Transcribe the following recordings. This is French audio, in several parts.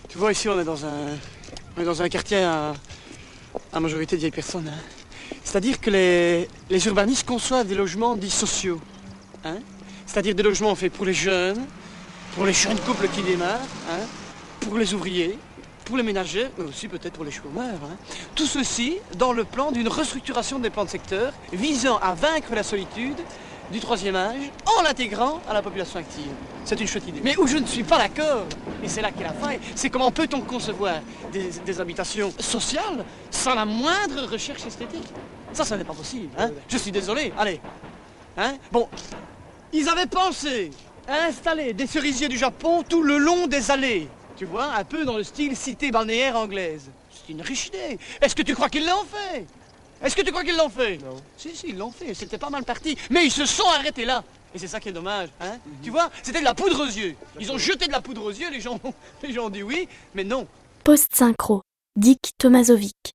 Tu vois, ici, on est dans un quartier à majorité de vieilles personnes. Hein. C'est-à-dire que les urbanistes conçoivent des logements dits sociaux. Hein. C'est-à-dire des logements faits pour les jeunes couples qui démarrent, hein, pour les ouvriers, pour les ménagers, mais aussi peut-être pour les chômeurs. Hein. Tout ceci dans le plan d'une restructuration des plans de secteur visant à vaincre la solitude du troisième âge en l'intégrant à la population active. C'est une chouette idée. Mais où je ne suis pas d'accord, et c'est là qu'est la faille, c'est comment peut-on concevoir des habitations sociales sans la moindre recherche esthétique. Ça n'est pas possible. Hein. Je suis désolé. Allez. Hein. Bon, ils avaient pensé à installer des cerisiers du Japon tout le long des allées. Tu vois, un peu dans le style cité balnéaire anglaise. C'est une riche idée. Est-ce que tu crois qu'ils l'ont fait? Non. Si, ils l'ont fait. C'était pas mal parti. Mais ils se sont arrêtés là. Et c'est ça qui est dommage. Hein. Tu vois, c'était de la poudre aux yeux. Ils ont jeté de la poudre aux yeux, les gens ont dit oui, mais non. Post-synchro, Dick Tomasovic.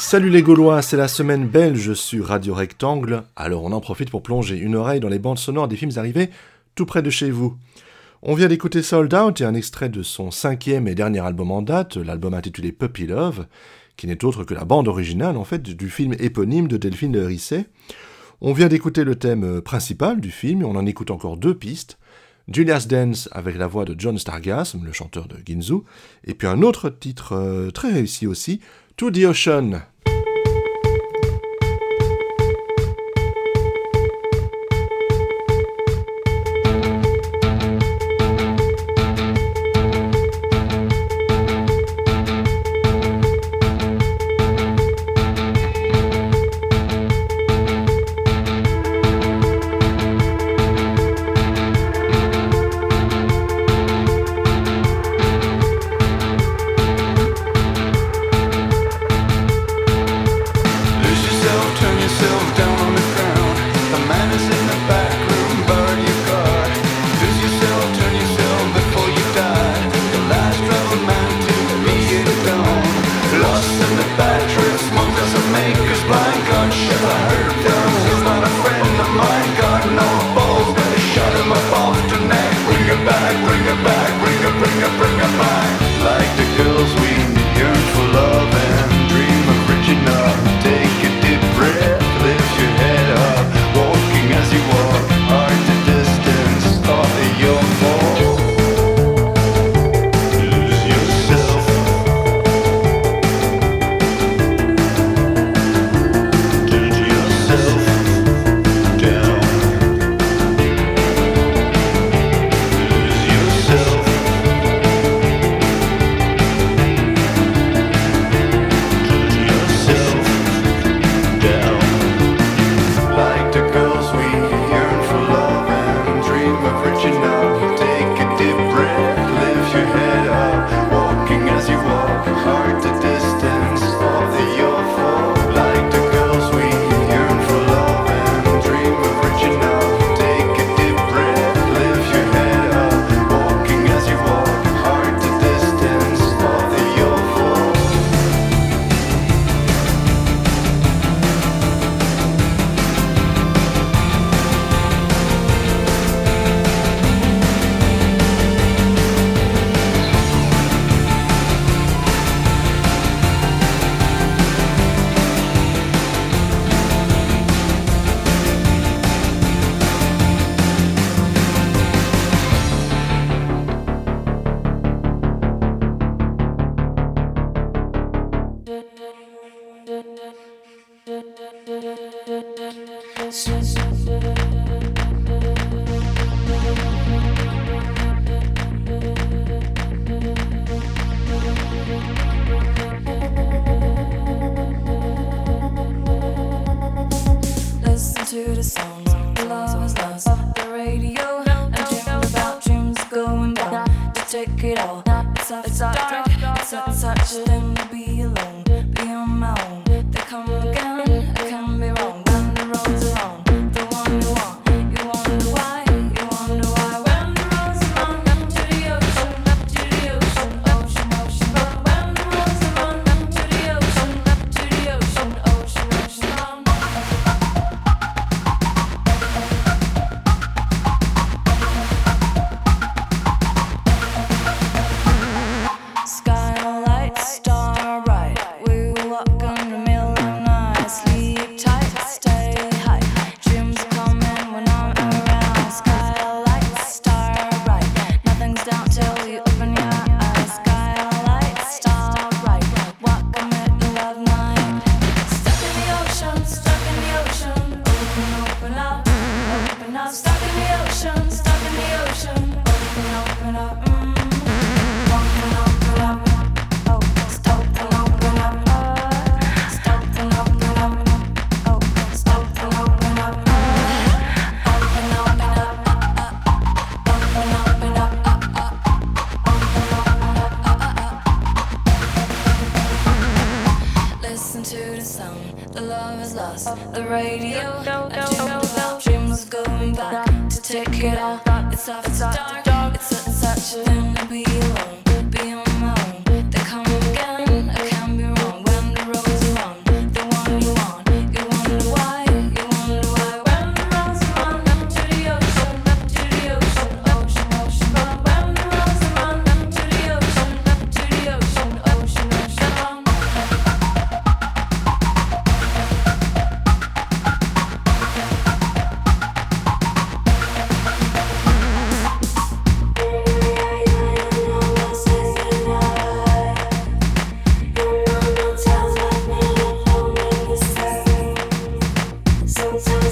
Salut les Gaulois, c'est la semaine belge sur Radio Rectangle, alors on en profite pour plonger une oreille dans les bandes sonores des films arrivés tout près de chez vous. On vient d'écouter Sold Out et un extrait de son 5e et dernier album en date, l'album intitulé Puppy Love, qui n'est autre que la bande originale en fait du film éponyme de Delphine de Risset. On vient d'écouter le thème principal du film, et on en écoute encore 2 pistes. Julia's Dance avec la voix de John Stargasm, le chanteur de Ginzu, et puis un autre titre très réussi aussi, To the Ocean.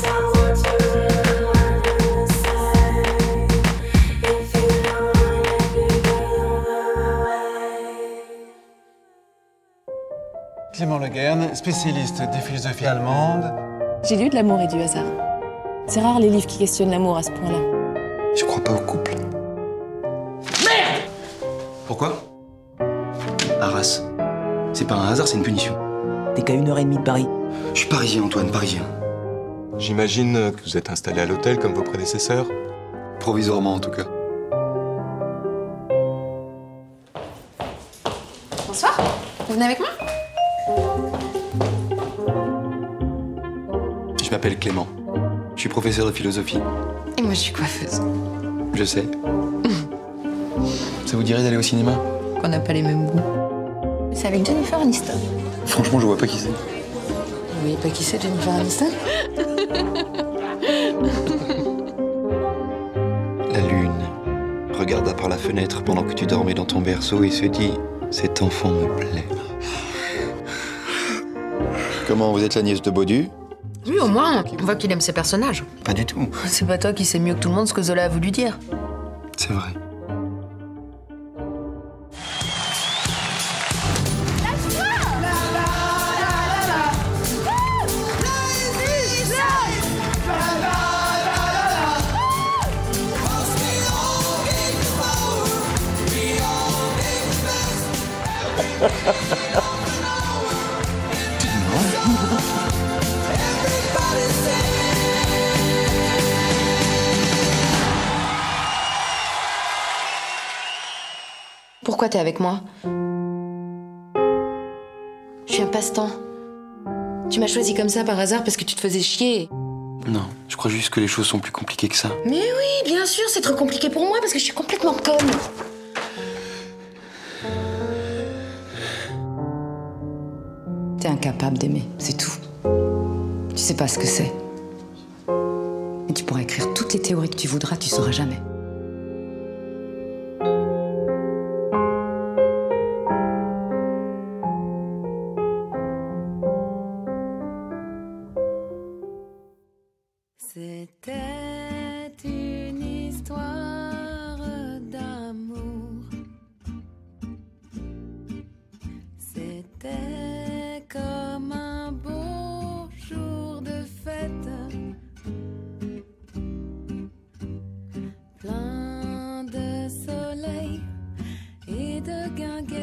Clément Le Guen, spécialiste de philosophie allemande. J'ai lu de l'amour et du hasard. C'est rare les livres qui questionnent l'amour à ce point-là. Je crois pas au couple. Merde! Pourquoi? Arras. C'est pas un hasard, c'est une punition. T'es qu'à 1h30 de Paris. Je suis parisien, Antoine, parisien. J'imagine que vous êtes installé à l'hôtel comme vos prédécesseurs. Provisoirement, en tout cas. Bonsoir, vous venez avec moi? Je m'appelle Clément. Je suis professeur de philosophie. Et moi, je suis coiffeuse. Je sais. Ça vous dirait d'aller au cinéma? Qu'on n'a pas les mêmes goûts. C'est avec Jennifer Aniston. Franchement, je vois pas qui c'est. Vous voyez pas qui c'est, Jennifer Aniston? La lune regarda par la fenêtre pendant que tu dormais dans ton berceau et se dit « Cet enfant me plaît ». Comment, vous êtes la nièce de Baudu? Oui, au moins, on voit qu'il aime ses personnages. Pas du tout. C'est pas toi qui sais mieux que tout le monde ce que Zola a voulu dire. C'est vrai. Pourquoi t'es avec moi? Je suis un passe-temps. Tu m'as choisi comme ça par hasard parce que tu te faisais chier. Non, je crois juste que les choses sont plus compliquées que ça. Mais oui, bien sûr, c'est trop compliqué pour moi parce que je suis complètement conne. T'es incapable d'aimer, c'est tout. Tu sais pas ce que c'est. Et tu pourras écrire toutes les théories que tu voudras, tu sauras jamais. C'était une histoire d'amour. C'était comme un beau jour de fête, plein de soleil et de guinguettes,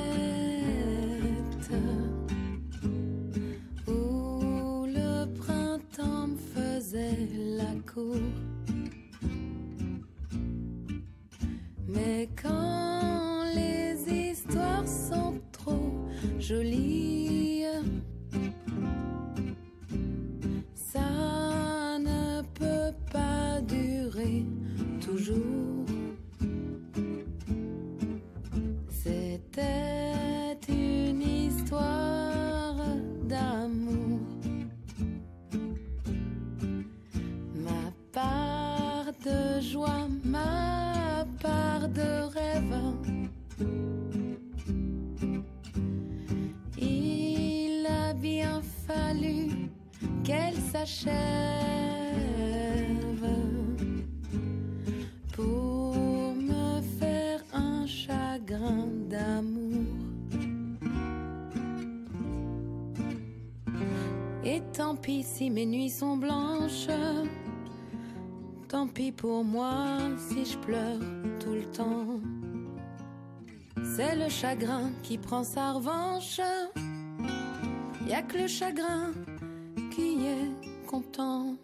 où le printemps me faisait la cour. Mais quand les histoires sont trop jolies, ça ne peut pas durer toujours. C'était une histoire d'amour. Ma part de joie, ma part de rêve. Il a bien fallu qu'elle s'achève pour me faire un chagrin d'amour. Et tant pis si mes nuits sont blanches, tant pis pour moi si je pleure tout le temps. C'est le chagrin qui prend sa revanche. Y a que le chagrin qui est content.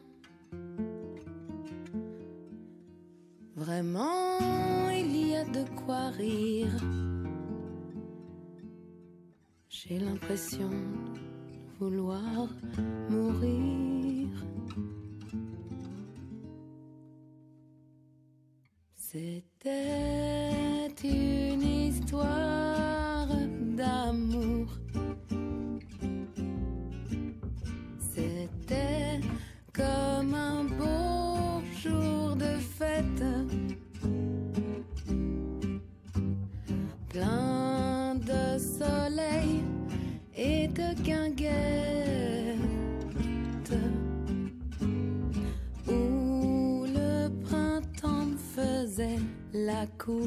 Vraiment, il y a de quoi rire. J'ai l'impression de vouloir mourir. C'était une histoire d'amour. C'était comme un beau jour de fête, plein de soleil et de guinguettes, faisait la cour.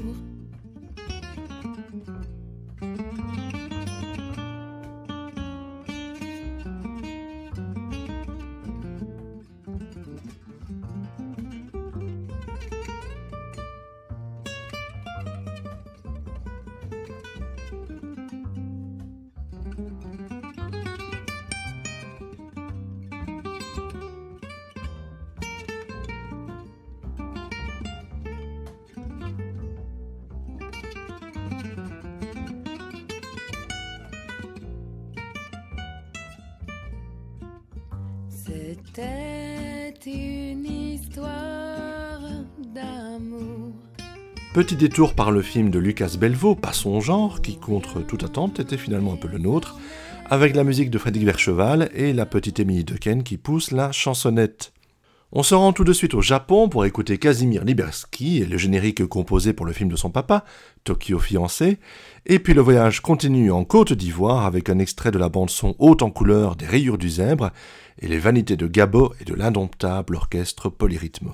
C'était une histoire d'amour. Petit détour par le film de Lucas Belvaux, pas son genre, qui contre toute attente était finalement un peu le nôtre, avec la musique de Frédéric Vercheval et la petite Émilie Dequesne qui pousse la chansonnette. On se rend tout de suite au Japon pour écouter Casimir Liberski et le générique composé pour le film de son papa, Tokyo Fiancé, et puis le voyage continue en Côte d'Ivoire avec un extrait de la bande-son haute en couleur des Rayures du Zèbre et les vanités de Gabo et de l'indomptable orchestre Polyrythmo.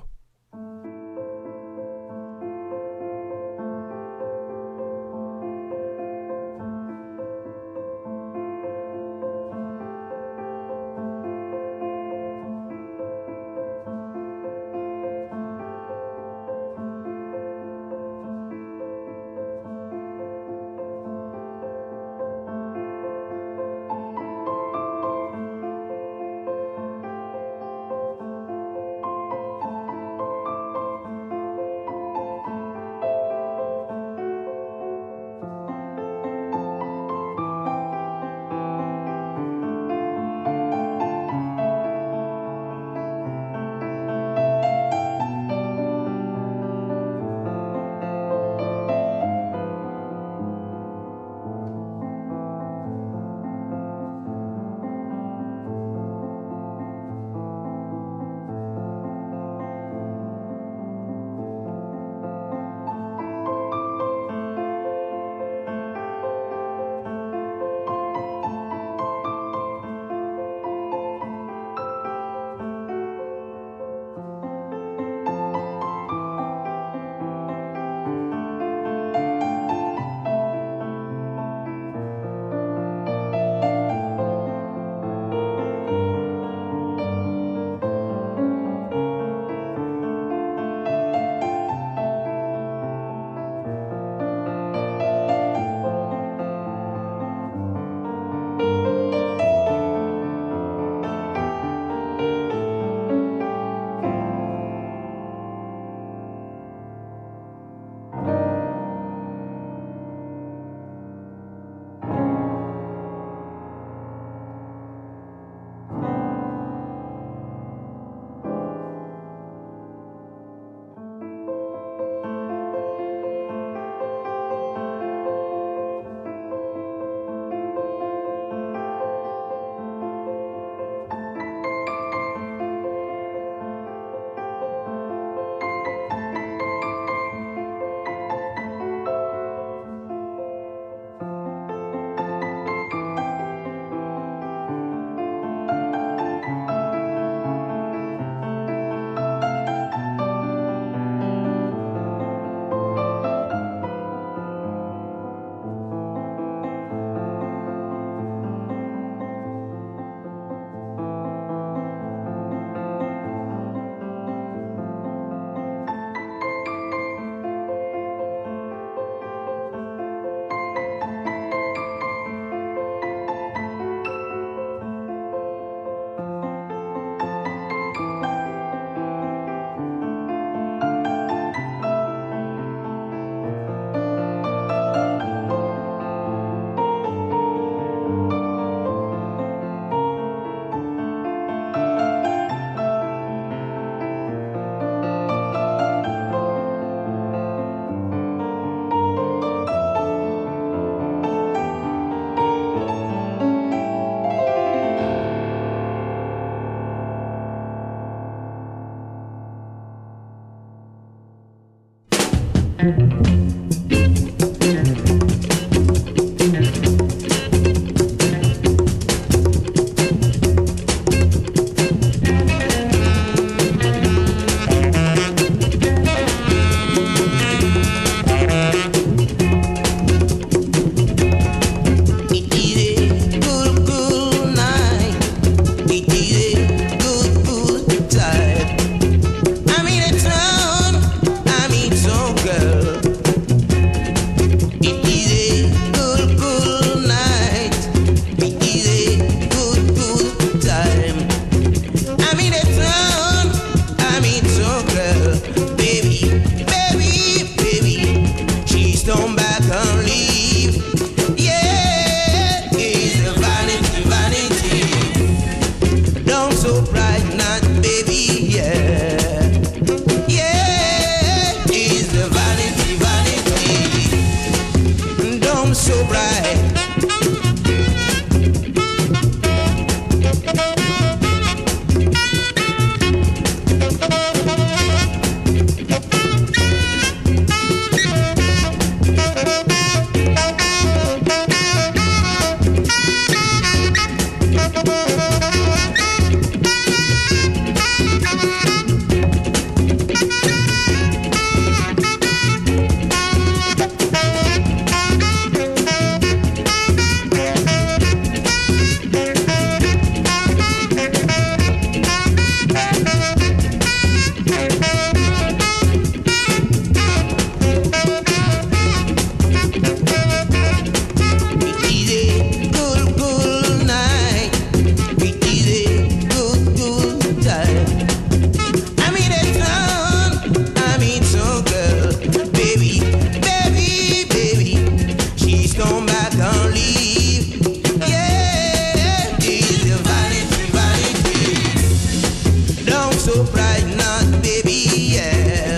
bright night, baby, yeah.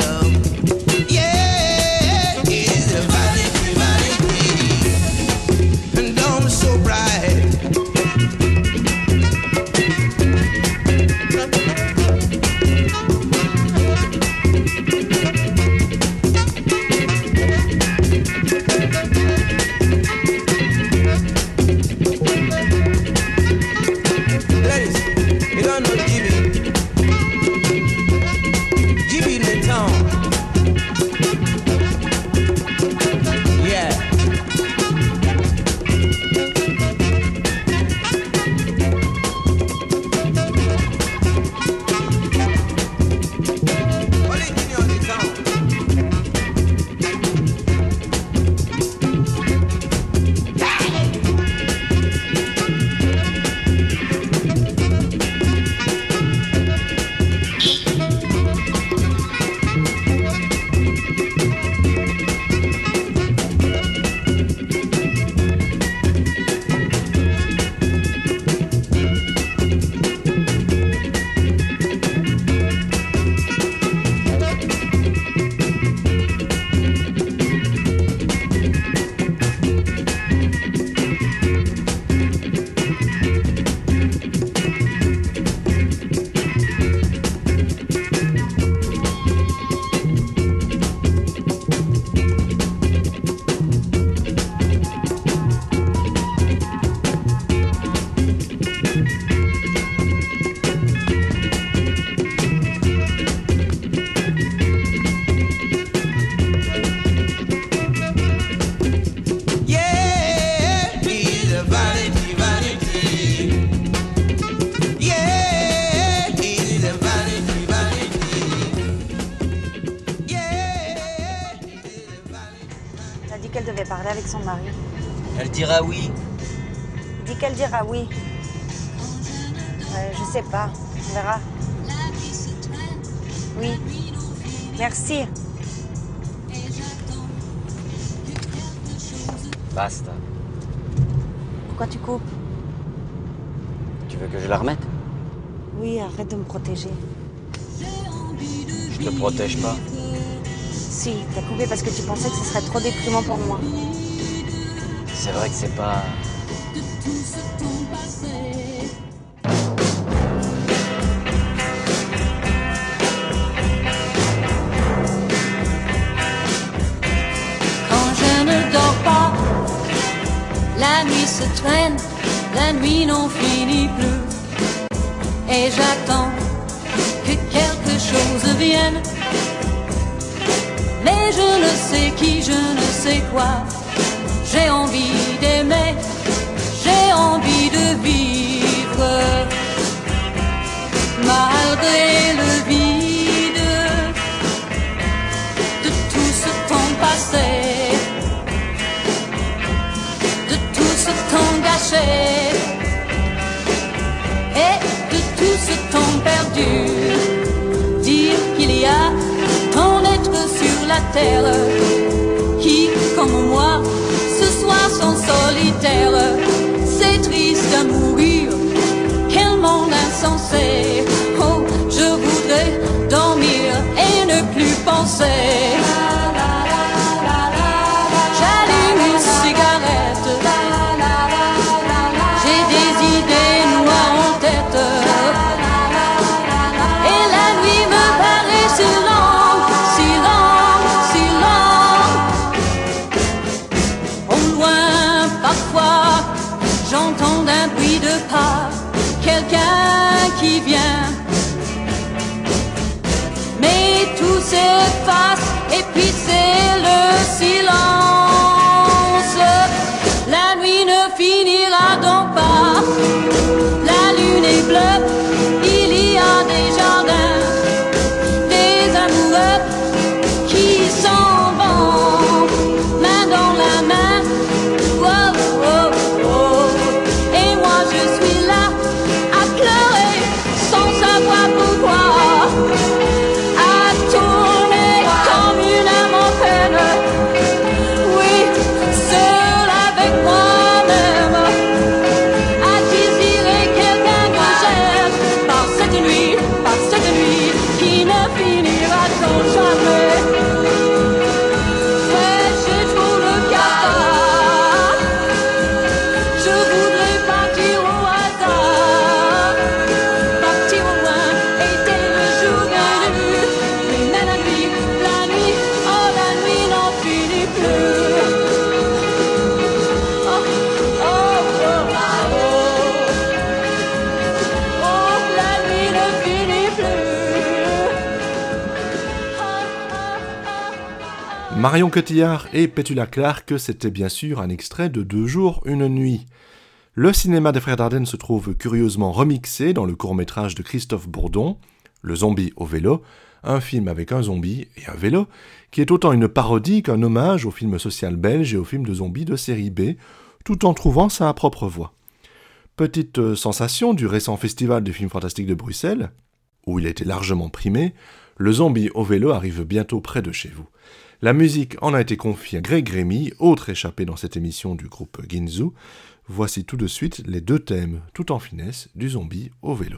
Yeah, it's a vanity, vanity, and dawn so bright. Ladies, you don't know Jimmy. Jimmy in the town. Yeah. Only Jimmy on the town. Yeah, he's a vanity, vanity. Yeah, he's a vanity, vanity. Yeah, he's a vanity. Elle a dit qu'elle devait parler avec son mari. Elle dira oui. Dit qu'elle dira oui. Je sais pas, on verra. Oui. Merci. Basta. Pourquoi tu coupes? Tu veux que je la remette? Oui, arrête de me protéger. Je te protège pas. Si, t'as coupé parce que tu pensais que ce serait trop déprimant pour moi. C'est vrai que c'est pas... Quand je ne dors pas, la nuit se traîne, la nuit n'en finit plus. Et j'attends que quelque chose vienne. Mais je ne sais qui, je ne sais quoi. J'ai envie d'aimer, j'ai envie de vivre. Malgré le vide de tout ce temps passé, de tout ce temps gâché et de tout ce temps perdu. Dire qu'il y a tant d'êtres sur la terre qui, comme moi, ce soir sont solitaires. C'est triste à mourir, quel monde insensé. Oh, je voudrais dormir et ne plus penser. J'allume une cigarette, j'ai des idées noires en tête. Et la nuit me paraît si longue, si longue, si longue. Au loin, parfois, j'entends un bruit de pas, quelqu'un qui vient. Mais tout s'efface ne finira-t-on jamais? Ouais, j'ai trop le cafard. Je voudrais partir au hasard, partir au loin, et dès le jour venu, mais la nuit, oh la nuit n'en finit plus. Oh, oh, oh, oh, oh, la nuit ne finit plus. Marion Cotillard et Petula Clark, c'était bien sûr un extrait de 2 jours, 1 nuit. Le cinéma des Frères Dardenne se trouve curieusement remixé dans le court-métrage de Christophe Bourdon, Le zombie au vélo, un film avec un zombie et un vélo, qui est autant une parodie qu'un hommage au film social belge et au film de zombies de série B, tout en trouvant sa propre voix. Petite sensation du récent festival du film fantastique de Bruxelles, où il a été largement primé, Le zombie au vélo arrive bientôt près de chez vous. La musique en a été confiée à Greg Rémy, autre échappé dans cette émission du groupe Ginzu. Voici tout de suite les 2 thèmes, tout en finesse, du zombie au vélo.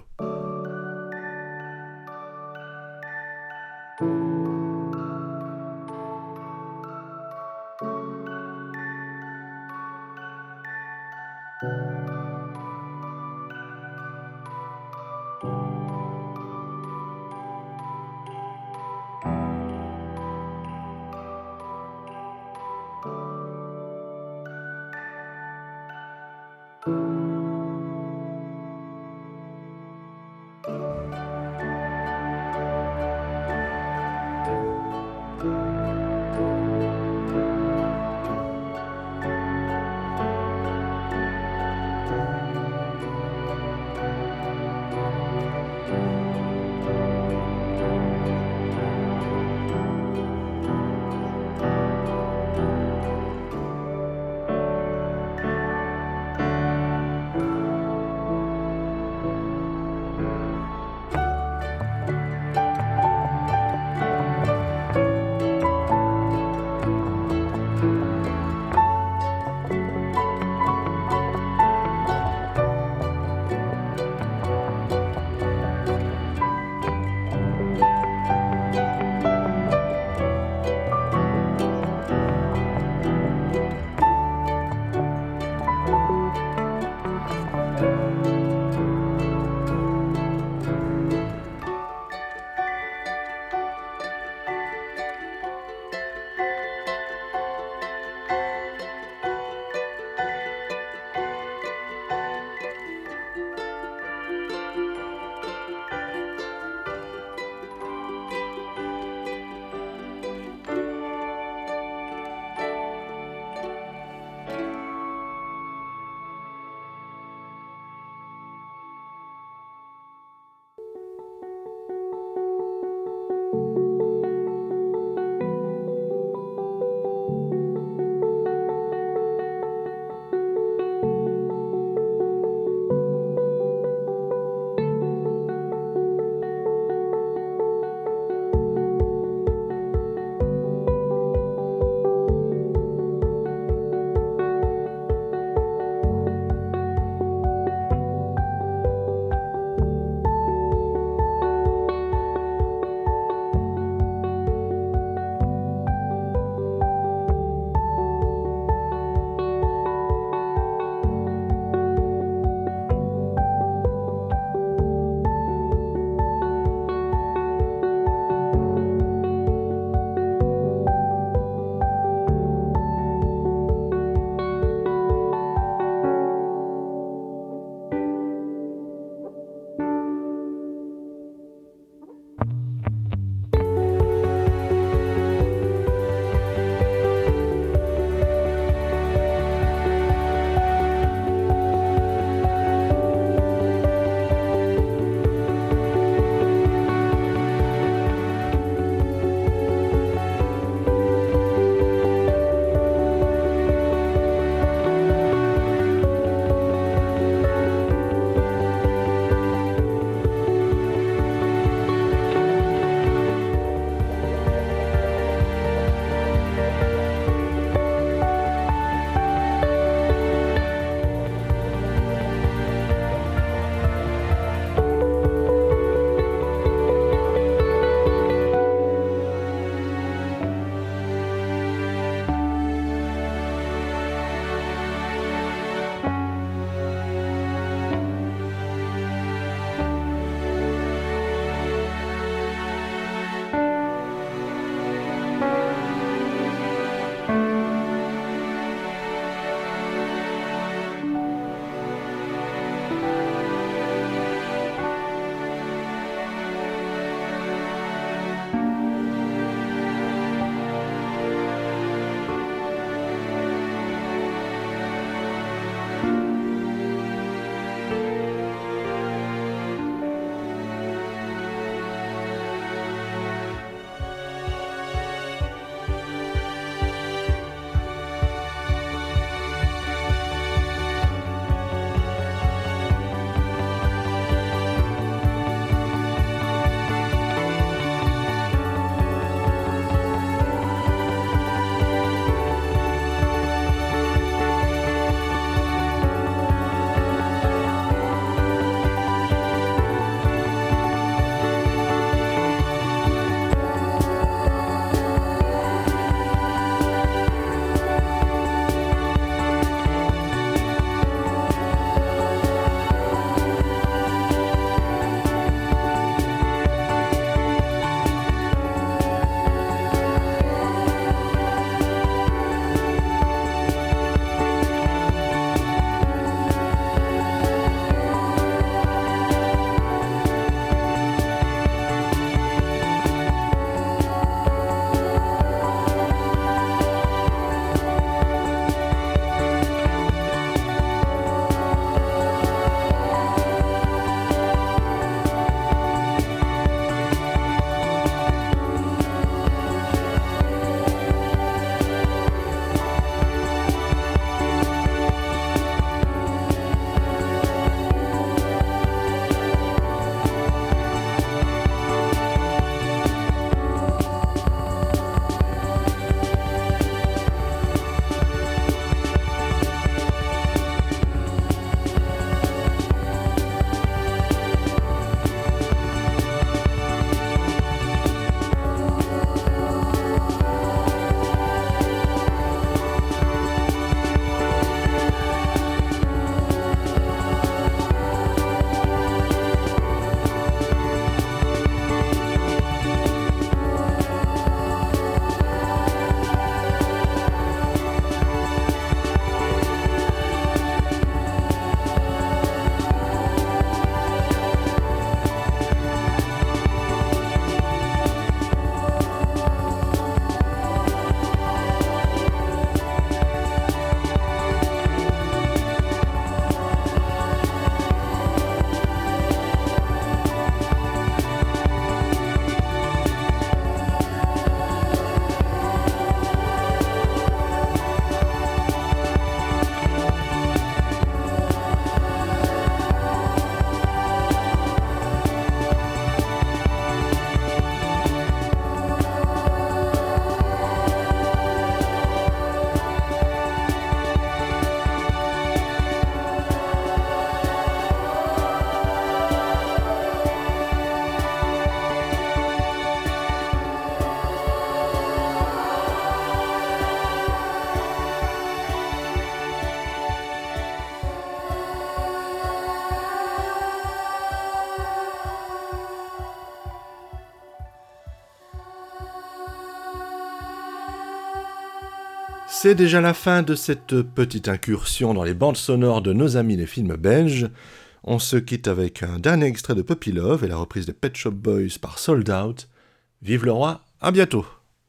C'est déjà la fin de cette petite incursion dans les bandes sonores de nos amis les films belges. On se quitte avec un dernier extrait de Puppy Love et la reprise des Pet Shop Boys par Sold Out. Vive le roi, à bientôt.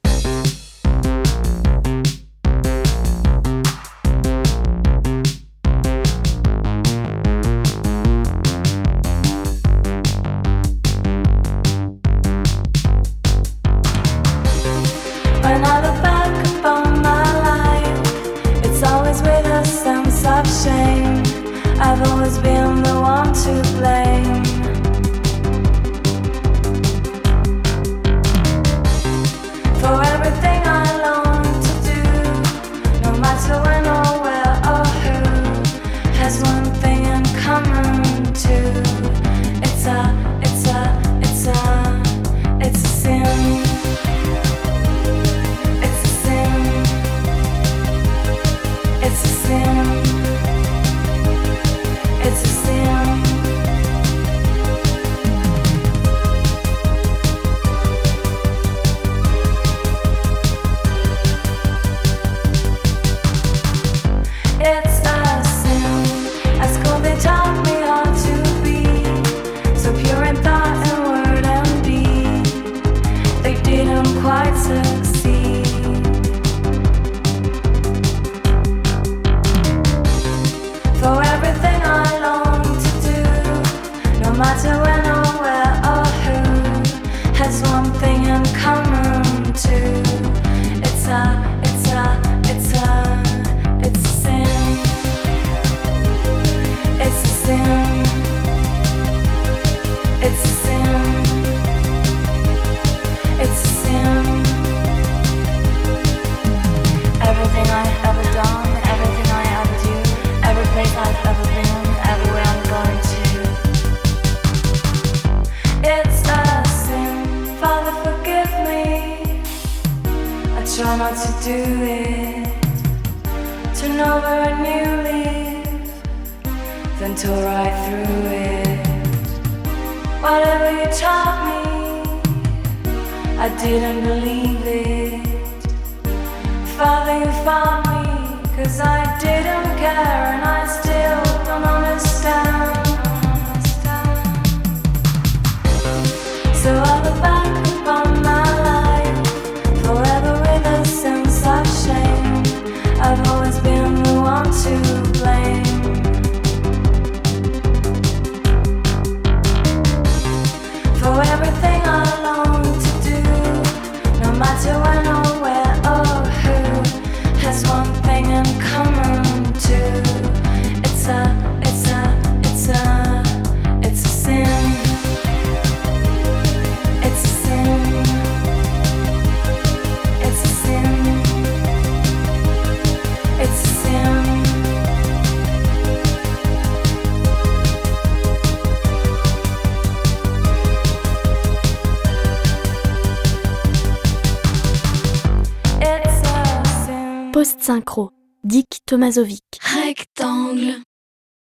When I look back upon my life, it's always with a sense of shame. I've always been the one to blame. For everything I long to do, no matter when or where or who, has one thing in common too. It's a sin. It's a sin. It's a sin. It's a sin. It's a sin. At school they taught me how to be so pure in thought and word and deed. They didn't quite succeed. For everything I long to do, no matter when or where or who, has one thing in common too. It's a sin. It's a sin. It's a sin. It's a sin. Everything I've ever done, everything I ever do, every place I've ever been, everywhere I'm going to. It's a sin. Father, forgive me. I try not to do it. Turn over a new leaf, then tore right through it. Whatever you taught me, I didn't believe it. Father, you found me, 'cause I didn't care, and I still don't understand. So I look back upon my life, forever with a sense of shame. I've always been the one to blame. For everything I long to do, no matter when or where or who, has one thing in common too. It's a sin. It's a sin. It's a sin. It's a sin. Post-synchro, Dick Tomasovic. Rectangle.